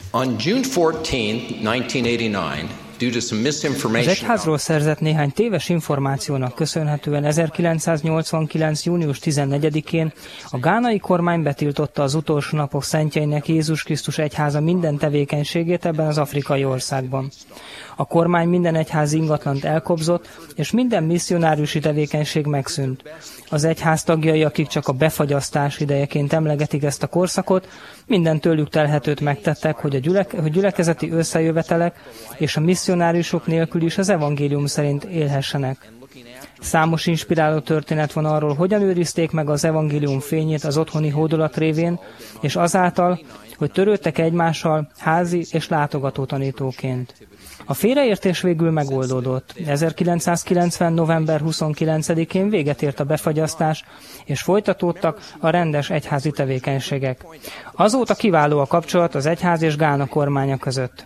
On June 14, 1989, due to some Az misinformation, egyházról szerzett néhány téves információnak köszönhetően 1989. június 14-én a gánai kormány betiltotta az utolsó napok szentjeinek Jézus Krisztus egyháza minden tevékenységét ebben az afrikai országban. A kormány minden egyházi ingatlant elkobzott, és minden misszionáriusi tevékenység megszűnt. Az egyház tagjai, akik csak a befagyasztás idejeként emlegetik ezt a korszakot, minden tőlük telhetőt megtettek, hogy a gyülekezeti összejövetelek és a misszionáriusok nélkül is az evangélium szerint élhessenek. Számos inspiráló történet van arról, hogyan őrizték meg az evangélium fényét az otthoni hódolat révén, és azáltal, hogy törődtek egymással házi és látogató tanítóként. A félreértés végül megoldódott. 1990. november 29-én véget ért a befagyasztás, és folytatódtak a rendes egyházi tevékenységek. Azóta kiváló a kapcsolat az egyház és Gána kormánya között.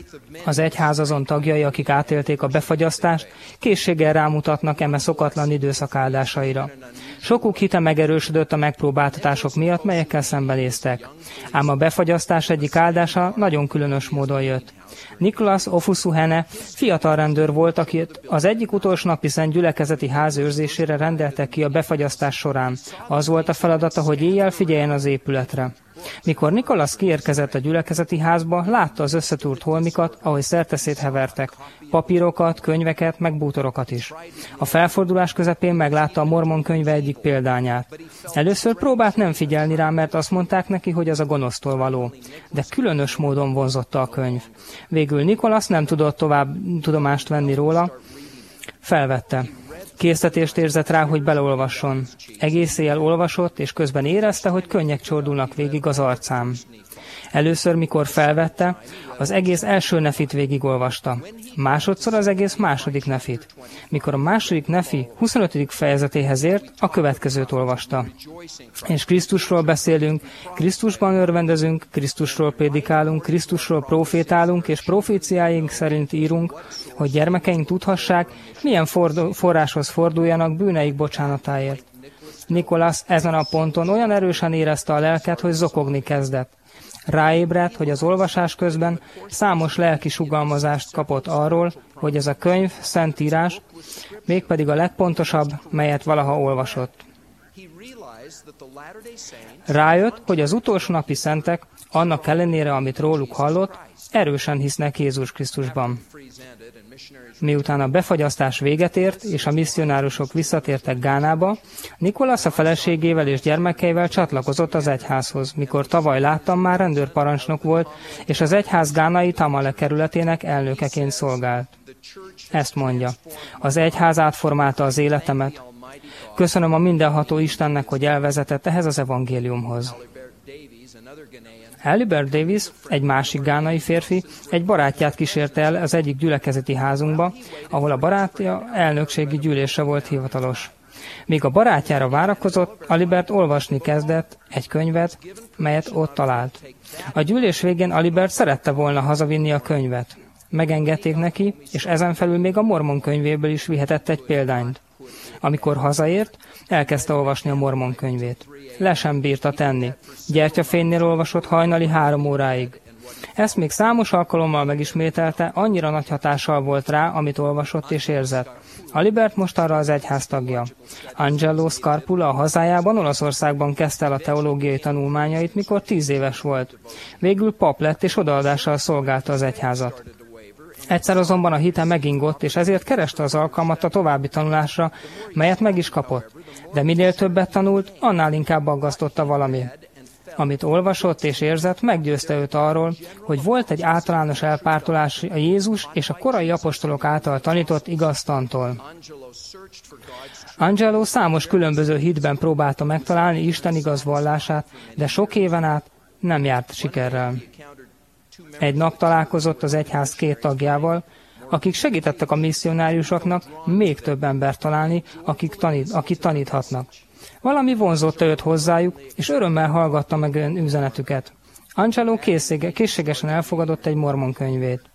Az egyház azon tagjai, akik átélték a befagyasztást, készséggel rámutatnak eme szokatlan időszak áldásaira. Sokuk hite megerősödött a megpróbáltatások miatt, melyekkel szembenéztek. Ám a befagyasztás egyik áldása nagyon különös módon jött. Nicholas Ofusuhene fiatal rendőr volt, akit az egyik utolsó napi szent gyülekezeti ház őrzésére rendeltek ki a befagyasztás során. Az volt a feladata, hogy éjjel figyeljen az épületre. Mikor Nicholas kiérkezett a gyülekezeti házba, látta az összetúrt holmikat, ahogy szerteszét hevertek, papírokat, könyveket, meg bútorokat is. A felfordulás közepén meglátta a Mormon könyve egyik példányát. Először próbált nem figyelni rá, mert azt mondták neki, hogy az a gonosztól való. De különös módon vonzotta a könyv. Végül Nicholas nem tudott tovább tudomást venni róla, felvette. Késztetést érzett rá, hogy beleolvasson. Egész éjjel olvasott, és közben érezte, hogy könnyek csordulnak végig az arcán. Először, mikor felvette, az egész első nefit végigolvasta. Másodszor az egész második nefit. Mikor a második nefi 25. fejezetéhez ért, a következőt olvasta. És Krisztusról beszélünk, Krisztusban örvendezünk, Krisztusról prédikálunk, Krisztusról profétálunk, és proféciáink szerint írunk, hogy gyermekeink tudhassák, milyen forráshoz forduljanak bűneik bocsánatáért. Nicholas ezen a ponton olyan erősen érezte a lelket, hogy zokogni kezdett. Ráébredt, hogy az olvasás közben számos lelki sugalmazást kapott arról, hogy ez a könyv szentírás, mégpedig a legpontosabb, melyet valaha olvasott. Rájött, hogy az utolsó napi szentek, annak ellenére, amit róluk hallott, erősen hisznek Jézus Krisztusban. Miután a befagyasztás véget ért, és a misszionárusok visszatértek Gánába, Nicholas a feleségével és gyermekeivel csatlakozott az egyházhoz, mikor tavaly láttam, már rendőrparancsnok volt, és az egyház gánai Tamale kerületének elnökeként szolgált. Ezt mondja: az egyház átformálta az életemet. Köszönöm a mindenható Istennek, hogy elvezetett ehhez az evangéliumhoz. Alibert Davis, egy másik gánai férfi, egy barátját kísérte el az egyik gyülekezeti házunkba, ahol a barátja elnökségi gyűlésre volt hivatalos. Míg a barátjára várakozott, Alibert olvasni kezdett egy könyvet, melyet ott talált. A gyűlés végén Alibert szerette volna hazavinni a könyvet. Megengedték neki, és ezen felül még a Mormon könyvéből is vihetett egy példányt. Amikor hazaért, elkezdte olvasni a Mormon könyvét. Le sem bírta tenni. Gyertyafénynél olvasott hajnali 3 óráig. Ezt még számos alkalommal megismételte, annyira nagy hatással volt rá, amit olvasott és érzett. Alibert mostanra az egyház tagja. Angelo Scarpula a hazájában, Olaszországban kezdte el a teológiai tanulmányait, mikor 10 éves volt. Végül pap lett, és odaadással szolgálta az egyházat. Egyszer azonban a hite megingott, és ezért kereste az alkalmat a további tanulásra, melyet meg is kapott. De minél többet tanult, annál inkább aggasztotta valami. Amit olvasott és érzett, meggyőzte őt arról, hogy volt egy általános elpártolás a Jézus és a korai apostolok által tanított igaz tantól. Angelo számos különböző hitben próbálta megtalálni Isten igaz vallását, de sok éven át nem járt sikerrel. Egy nap találkozott az egyház 2 tagjával, akik segítettek a misszionáriusoknak még több embert találni, akik taníthatnak. Valami vonzotta őt hozzájuk, és örömmel hallgatta meg üzenetüket. Angelo készségesen elfogadott egy mormon könyvét.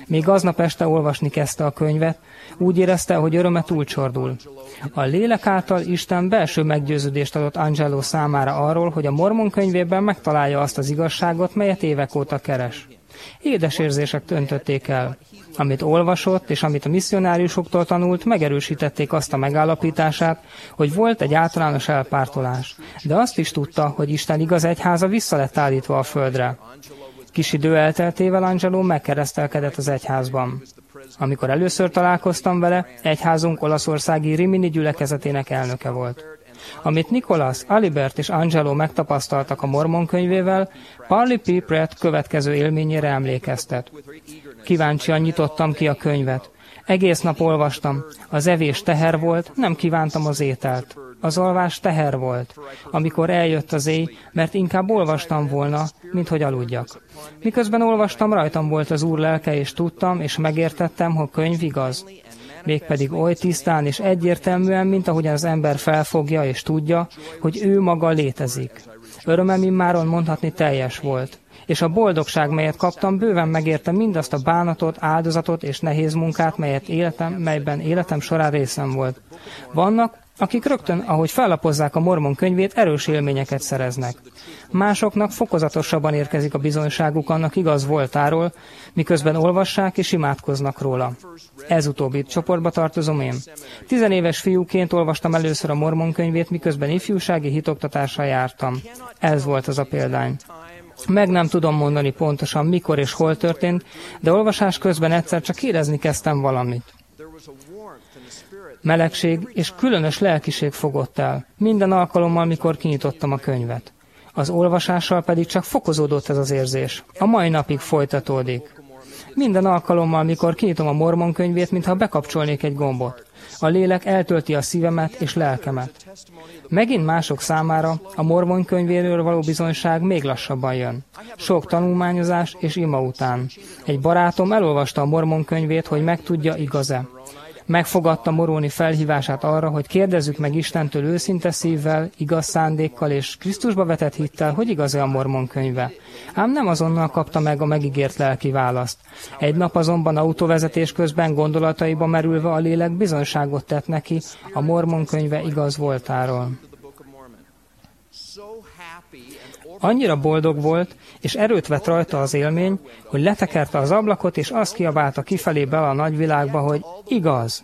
Még aznap este olvasni kezdte a könyvet, úgy érezte, hogy öröme túlcsordul. A lélek által Isten belső meggyőződést adott Angelo számára arról, hogy a Mormon könyvében megtalálja azt az igazságot, melyet évek óta keres. Édes érzések döntötték el. Amit olvasott, és amit a misszionáriusoktól tanult, megerősítették azt a megállapítását, hogy volt egy általános elpártolás. De azt is tudta, hogy Isten igaz egyháza vissza lett állítva a földre. Kis idő elteltével Angelo megkeresztelkedett az egyházban. Amikor először találkoztam vele, egyházunk olaszországi Rimini gyülekezetének elnöke volt. Amit Nicholas, Alibert és Angelo megtapasztaltak a Mormon könyvével, Parley P. Pratt következő élményére emlékeztet. Kíváncsian nyitottam ki a könyvet. Egész nap olvastam. Az evés teher volt, nem kívántam az ételt. Az alvás teher volt, amikor eljött az éj, mert inkább olvastam volna, mint hogy aludjak. Miközben olvastam, rajtam volt az Úr lelke, és tudtam, és megértettem, hogy könyv igaz. Mégpedig oly tisztán és egyértelműen, mint ahogyan az ember felfogja és tudja, hogy ő maga létezik. Örömem immáron mondhatni teljes volt. És a boldogság, melyet kaptam, bőven megérte mindazt a bánatot, áldozatot és nehéz munkát, melyben életem során részem volt. Vannak, akik rögtön, ahogy fellapozzák a Mormon könyvét, erős élményeket szereznek. Másoknak fokozatosabban érkezik a bizonyságuk annak igaz voltáról, miközben olvassák és imádkoznak róla. Ez utóbbi csoportba tartozom én. 10 éves fiúként olvastam először a Mormon könyvét, miközben ifjúsági hitoktatásra jártam. Ez volt az a példány. Meg nem tudom mondani pontosan, mikor és hol történt, de olvasás közben egyszer csak érezni kezdtem valamit. Melegség és különös lelkiség fogott el, minden alkalommal, mikor kinyitottam a könyvet. Az olvasással pedig csak fokozódott ez az érzés. A mai napig folytatódik. Minden alkalommal, mikor kinyitom a Mormon könyvét, mintha bekapcsolnék egy gombot. A lélek eltölti a szívemet és lelkemet. Megint mások számára a Mormon könyvéről való bizonyság még lassabban jön. Sok tanulmányozás és ima után. Egy barátom elolvasta a Mormon könyvét, hogy megtudja, igaz-e. Megfogadta Moroni felhívását arra, hogy kérdezzük meg Istentől őszinte szívvel, igaz szándékkal és Krisztusba vetett hittel, hogy igaz-e a Mormon könyve. Ám nem azonnal kapta meg a megígért lelki választ. Egy nap azonban autóvezetés közben gondolataiba merülve a lélek bizonyságot tett neki a Mormon könyve igaz voltáról. Annyira boldog volt, és erőt vett rajta az élmény, hogy letekerte az ablakot, és azt kiabálta kifelé bele a nagyvilágba, hogy igaz.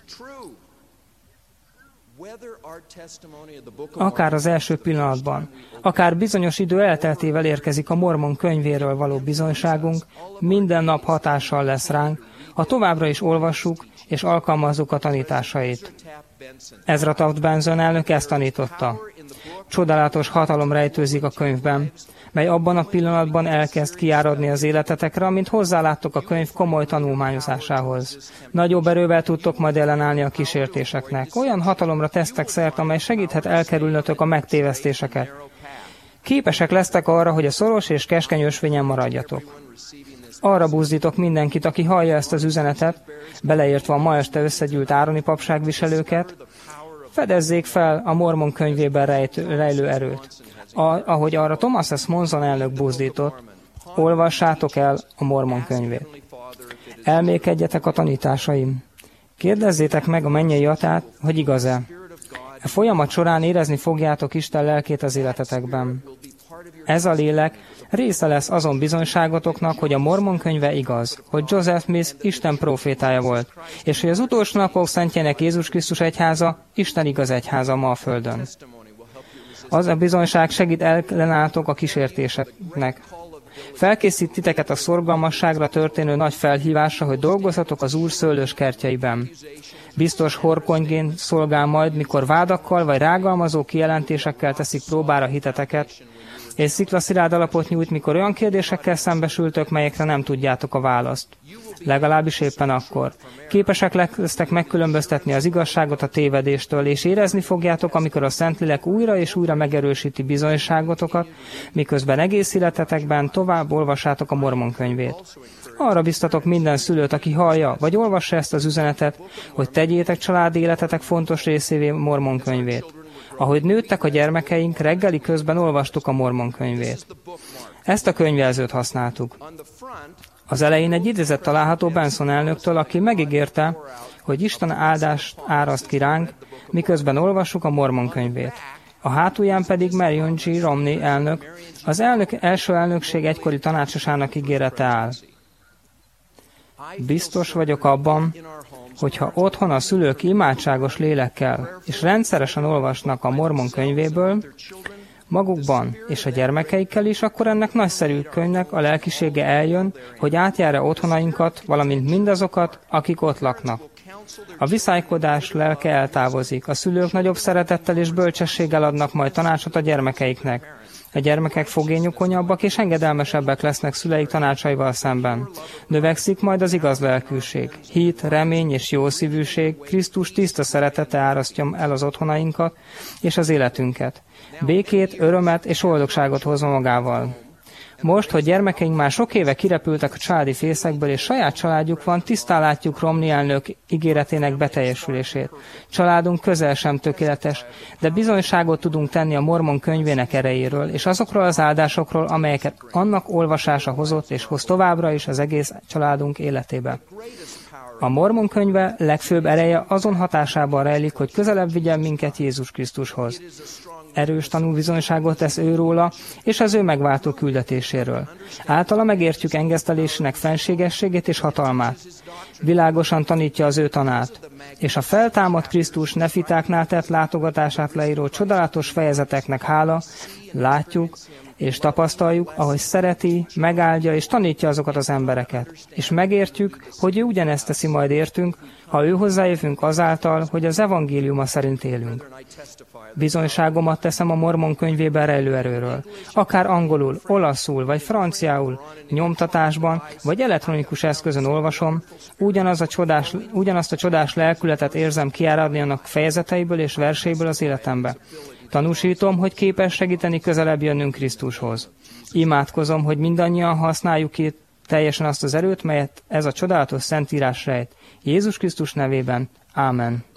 Akár az első pillanatban, akár bizonyos idő elteltével érkezik a Mormon könyvéről való bizonyságunk, minden nap hatással lesz ránk, ha továbbra is olvassuk és alkalmazzuk a tanításait. Ezra Taft Benson elnök ezt tanította. Csodálatos hatalom rejtőzik a könyvben, mely abban a pillanatban elkezd kiáradni az életetekre, amint hozzáláttok a könyv komoly tanulmányozásához. Nagyobb erővel tudtok majd ellenállni a kísértéseknek. Olyan hatalomra tesztek szert, amely segíthet elkerülnötök a megtévesztéseket. Képesek lesztek arra, hogy a szoros és keskeny ösvényen maradjatok. Arra buzdítok mindenkit, aki hallja ezt az üzenetet, beleértve a ma este összegyűlt ároni papságviselőket, fedezzék fel a Mormon könyvében rejlő erőt. Ahogy arra Thomas S. Monson elnök buzdított, olvassátok el a Mormon könyvét. Elmékedjetek a tanításaim. Kérdezzétek meg a mennyei Atyát, hogy igaz-e. A folyamat során érezni fogjátok Isten lelkét az életetekben. Ez a lélek része lesz azon bizonyságotoknak, hogy a Mormon könyve igaz, hogy Joseph Smith Isten profétája volt, és hogy az utolsó napok szentjének Jézus Krisztus egyháza Isten igaz egyháza ma a földön. Az a bizonyság segít ellenálltok a kísértéseknek. Felkészít titeket a szorgalmasságra történő nagy felhívásra, hogy dolgozzatok az Úr szőlős kertjeiben. Biztos horkonyként szolgál majd, mikor vádakkal vagy rágalmazó kijelentésekkel teszik próbára hiteteket, és sziklaszilárd alapot nyújt, mikor olyan kérdésekkel szembesültök, melyekre nem tudjátok a választ. Legalábbis éppen akkor. Képesek lesztek megkülönböztetni az igazságot a tévedéstől, és érezni fogjátok, amikor a Szentlélek újra és újra megerősíti bizonyságotokat, miközben egész életetekben tovább olvassátok a Mormon könyvét. Arra biztatok minden szülőt, aki hallja, vagy olvassa ezt az üzenetet, hogy tegyétek családi életetek fontos részévé Mormon könyvét. Ahogy nőttek a gyermekeink, reggeli közben olvastuk a Mormon könyvét. Ezt a könyvjelzőt használtuk. Az elején egy idézet található Benson elnöktől, aki megígérte, hogy Isten áldást áraszt ki ránk, miközben olvassuk a Mormon könyvét. A hátulján pedig Marion G. Romney elnök, az első elnökség egykori tanácsosának ígérete áll. Biztos vagyok abban, hogyha otthon a szülők imádságos lélekkel és rendszeresen olvasnak a Mormon könyvéből, magukban és a gyermekeikkel is, akkor ennek nagyszerű könyvnek a lelkisége eljön, hogy átjár-e otthonainkat, valamint mindazokat, akik ott laknak. A viszálykodás lelke eltávozik, a szülők nagyobb szeretettel és bölcsességgel adnak majd tanácsot a gyermekeiknek. A gyermekek fogényokonyabbak és engedelmesebbek lesznek szüleik tanácsaival szemben. Növekszik majd az igaz lelkűség. Hit, remény és jószívűség, Krisztus tiszta szeretete árasztja el az otthonainkat és az életünket. Békét, örömet és boldogságot hozva magával. Most, hogy gyermekeink már sok éve kirepültek a családi fészekből, és saját családjuk van, tisztán látjuk Romney elnök ígéretének beteljesülését. Családunk közel sem tökéletes, de bizonyságot tudunk tenni a Mormon könyvének erejéről, és azokról az áldásokról, amelyeket annak olvasása hozott, és hoz továbbra is az egész családunk életébe. A Mormon könyve legfőbb ereje azon hatásában rejlik, hogy közelebb vigyen minket Jézus Krisztushoz. Erős tanúbizonyságot tesz ő róla, és az ő megváltó küldetéséről. Általa megértjük engesztelésének fenségességét és hatalmát. Világosan tanítja az ő tanát, és a feltámadt Krisztus nefitáknál tett látogatását leíró csodálatos fejezeteknek hála, látjuk és tapasztaljuk, ahogy szereti, megáldja és tanítja azokat az embereket. És megértjük, hogy ő ugyanezt teszi majd értünk, ha ő hozzájövünk azáltal, hogy az evangéliuma szerint élünk. Bizonyságomat teszem a Mormon könyvében rejlő erőről. Akár angolul, olaszul vagy franciául, nyomtatásban vagy elektronikus eszközön olvasom, ugyanazt a csodás lelkületet érzem kiáradni annak fejezeteiből és verseiből az életembe. Tanúsítom, hogy képes segíteni közelebb jönnünk Krisztushoz. Imádkozom, hogy mindannyian használjuk ki teljesen azt az erőt, melyet ez a csodálatos szentírás rejt. Jézus Krisztus nevében. Ámen.